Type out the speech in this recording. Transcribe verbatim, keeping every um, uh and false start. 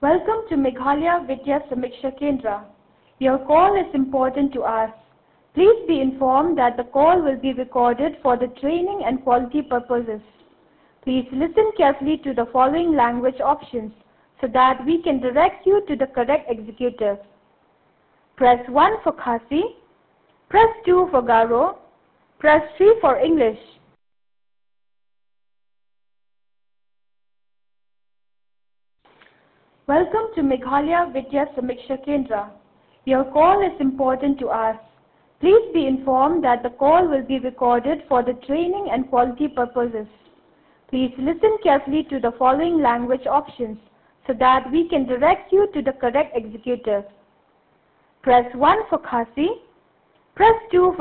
Welcome to Meghalaya Vidya Samiksha Kendra. Your call is important to us. Please be informed that the call will be recorded for the training and quality purposes. Please listen carefully to the following language options so that we can direct you to the correct executive. Press one for Khasi, press two for Garo, press three for English. Welcome to Meghalaya Vidya Samiksha Kendra. Your call is important to us. Please be informed that the call will be recorded for the training and quality purposes. Please listen carefully to the following language options so that we can direct you to the correct executive. Press one for Khasi, press two for